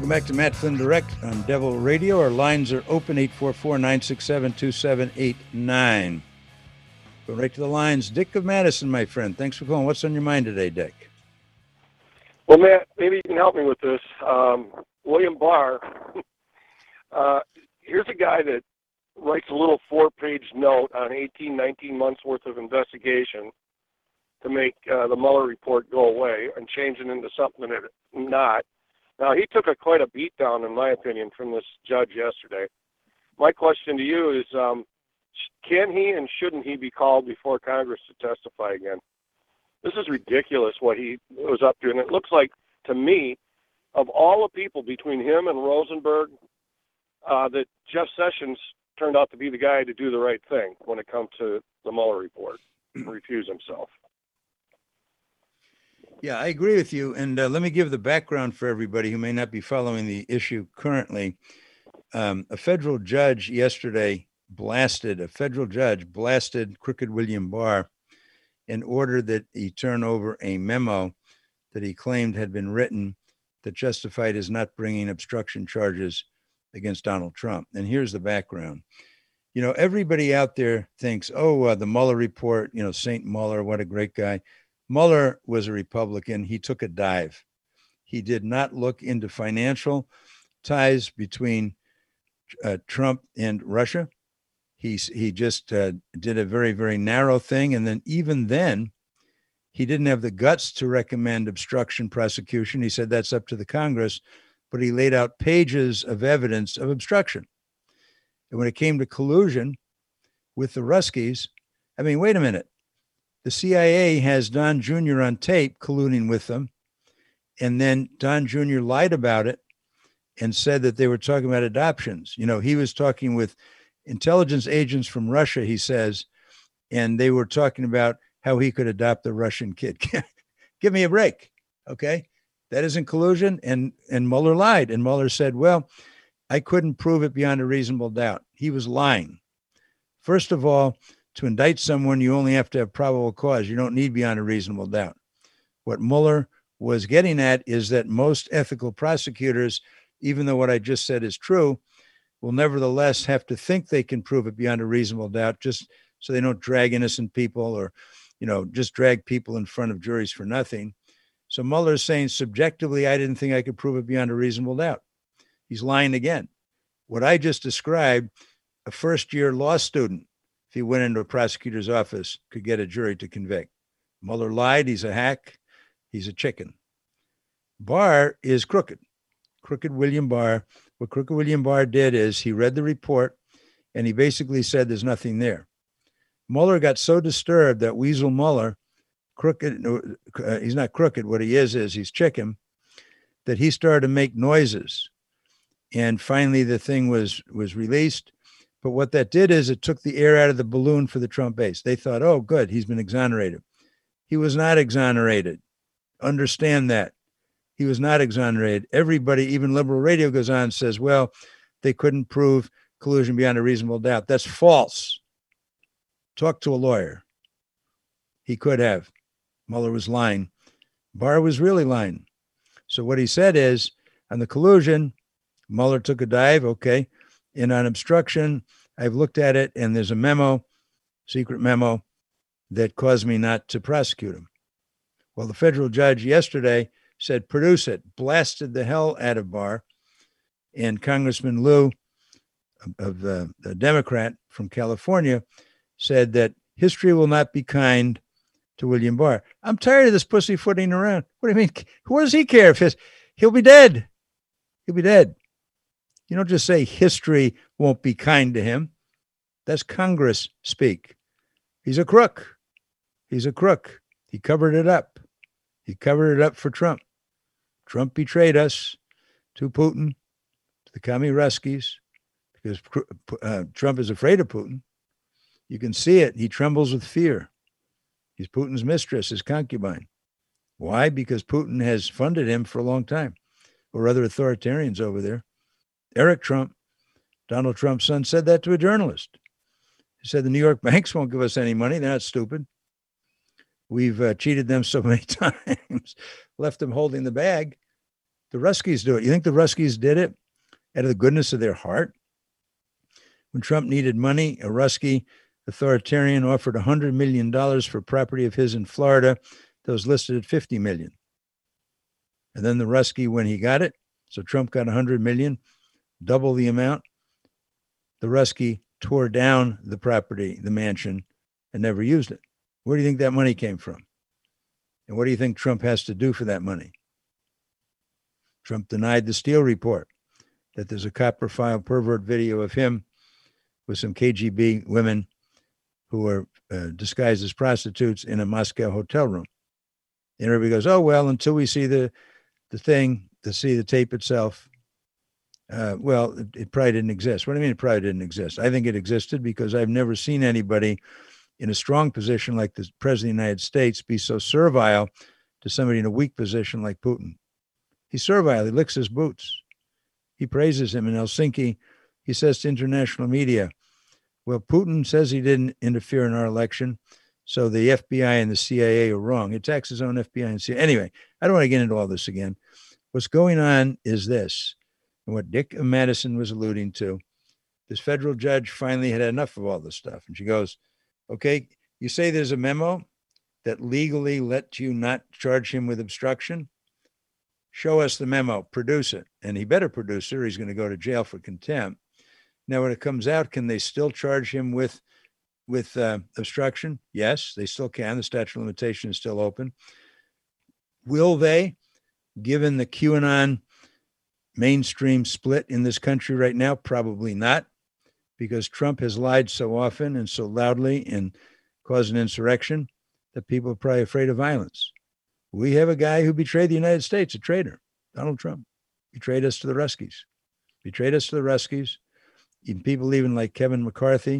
Welcome back to Matt Flynn Direct on Devil Radio. Our lines are open, 844-967-2789. Go right to the lines. Dick of Madison, my friend. Thanks for calling. What's on your mind today, Dick? Well, Matt, maybe you can help me with this. William Barr, here's a guy that writes a little 4-page note on 19 months worth of investigation to make the Mueller report go away and change it into something that it's not. Now, he took quite a beat down, in my opinion, from this judge yesterday. My question to you is, can he and shouldn't he be called before Congress to testify again? This is ridiculous what he was up to. And it looks like, to me, of all the people between him and Rosenberg, that Jeff Sessions turned out to be the guy to do the right thing when it comes to the Mueller report and refuse himself. Yeah, I agree with you. And let me give the background for everybody who may not be following the issue currently. A federal judge yesterday blasted Crooked William Barr in order that he turn over a memo that he claimed had been written that justified his not bringing obstruction charges against Donald Trump. And here's the background. You know, everybody out there thinks, the Mueller report, St. Mueller, what a great guy. Mueller was a Republican. He took a dive. He did not look into financial ties between Trump and Russia. He just did a very, very narrow thing. And then even then, he didn't have the guts to recommend obstruction prosecution. He said that's up to the Congress, but he laid out pages of evidence of obstruction. And when it came to collusion with the Ruskies, I mean, wait a minute. The CIA has Don Jr. on tape colluding with them. And then Don Jr. lied about it and said that they were talking about adoptions. He was talking with intelligence agents from Russia, he says, and they were talking about how he could adopt a Russian kid. Give me a break. Okay. That isn't collusion. And Mueller lied. And Mueller said, well, I couldn't prove it beyond a reasonable doubt. He was lying. First of all, to indict someone, you only have to have probable cause. You don't need beyond a reasonable doubt. What Mueller was getting at is that most ethical prosecutors, even though what I just said is true, will nevertheless have to think they can prove it beyond a reasonable doubt, just so they don't drag innocent people or, just drag people in front of juries for nothing. So Mueller is saying subjectively, I didn't think I could prove it beyond a reasonable doubt. He's lying again. What I just described, a first-year law student, if he went into a prosecutor's office, could get a jury to convict. Mueller lied. He's a hack. He's a chicken. Barr is crooked. Crooked William Barr. What Crooked William Barr did is he read the report and he basically said there's nothing there. Mueller got so disturbed that Weasel Mueller, he's not crooked. What he is he's chicken, that he started to make noises. And finally, the thing was released. But what that did is it took the air out of the balloon for the Trump base. They thought, oh, good, he's been exonerated. He was not exonerated. Understand that. He was not exonerated. Everybody, even liberal radio goes on and says, well, they couldn't prove collusion beyond a reasonable doubt. That's false. Talk to a lawyer. He could have. Mueller was lying. Barr was really lying. So what he said is, on the collusion, Mueller took a dive, okay. And on obstruction, I've looked at it, and there's a memo, secret memo, that caused me not to prosecute him. Well, the federal judge yesterday said, produce it, blasted the hell out of Barr. And Congressman Lieu, of the Democrat from California, said that history will not be kind to William Barr. I'm tired of this pussyfooting around. What do you mean? Who does he care if he'll be dead? He'll be dead. You don't just say history won't be kind to him. That's Congress speak. He's a crook. He's a crook. He covered it up. He covered it up for Trump. Trump betrayed us to Putin, to the commie Ruskies, because Trump is afraid of Putin. You can see it. He trembles with fear. He's Putin's mistress, his concubine. Why? Because Putin has funded him for a long time, or other authoritarians over there. Eric Trump, Donald Trump's son, said that to a journalist. He said, the New York banks won't give us any money. They're not stupid. We've cheated them so many times, left them holding the bag The Ruskies do it. You think the Ruskies did it out of the goodness of their heart? When Trump needed money, a Ruskie authoritarian offered $100 million for property of his in Florida that was listed at $50 million. And then the Ruskie, when he got it, so Trump got $100 million, double the amount, the Ruskie tore down the property, the mansion, and never used it. Where do you think that money came from? And what do you think Trump has to do for that money? Trump denied the Steele report, that there's a copper file pervert video of him with some KGB women who are disguised as prostitutes in a Moscow hotel room. And everybody goes, oh, well, until we see the thing, to see the tape itself, it probably didn't exist. What do I mean it probably didn't exist? I think it existed because I've never seen anybody in a strong position like the president of the United States be so servile to somebody in a weak position like Putin. He's servile. He licks his boots. He praises him in Helsinki. He says to international media, well, Putin says he didn't interfere in our election, so the FBI and the CIA are wrong. He attacks his own FBI and CIA. Anyway, I don't want to get into all this again. What's going on is this, and what Dick Madison was alluding to. This federal judge finally had enough of all this stuff. And she goes, okay, you say there's a memo that legally let you not charge him with obstruction? Show us the memo, produce it. And he better produce it or he's going to go to jail for contempt. Now, when it comes out, can they still charge him with obstruction? Yes, they still can. The statute of limitation is still open. Will they, given the QAnon mainstream split in this country right now? Probably not, because Trump has lied so often and so loudly and caused an insurrection that people are probably afraid of violence. We have a guy who betrayed the United States, a traitor, Donald Trump, betrayed us to the Ruskies. Even people even like Kevin McCarthy,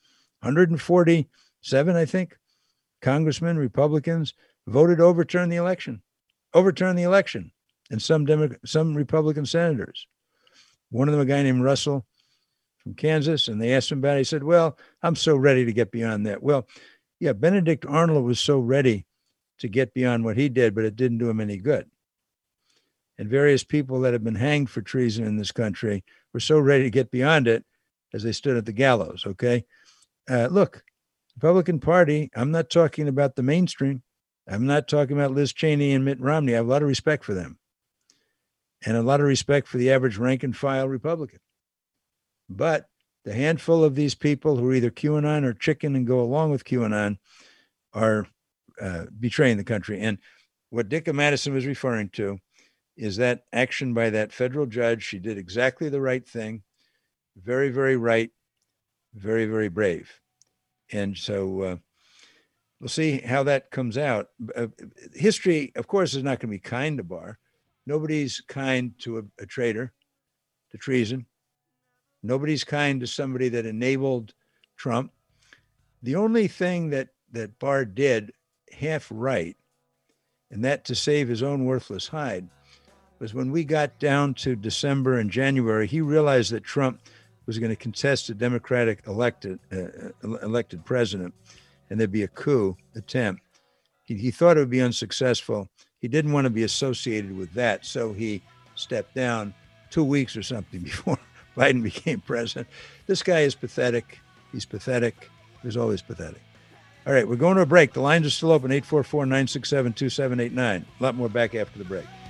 147, I think, congressmen, Republicans voted to overturn the election, and some Republican senators. One of them, a guy named Russell from Kansas, and they asked him about it. He said, well, I'm so ready to get beyond that. Well, yeah, Benedict Arnold was so ready to get beyond what he did, but it didn't do him any good. And various people that have been hanged for treason in this country were so ready to get beyond it as they stood at the gallows, okay? Look, Republican Party, I'm not talking about the mainstream. I'm not talking about Liz Cheney and Mitt Romney. I have a lot of respect for them and a lot of respect for the average rank and file Republican. But the handful of these people who are either QAnon or chicken and go along with QAnon are betraying the country. And what Dick Madison was referring to is that action by that federal judge. She did exactly the right thing. Very, very right. Very, very brave. And so we'll see how that comes out. History, of course, is not going to be kind to Barr. Nobody's kind to a traitor, to treason. Nobody's kind to somebody that enabled Trump. The only thing that Barr did half right, and that to save his own worthless hide, was when we got down to December and January, he realized that Trump was going to contest a Democratic elected president, and there'd be a coup attempt. He thought it would be unsuccessful. He didn't want to be associated with that, so he stepped down 2 weeks or something before Biden became president. This guy is pathetic. He's pathetic. He's always pathetic. All right, we're going to a break. The lines are still open, 844-967-2789. A lot more back after the break.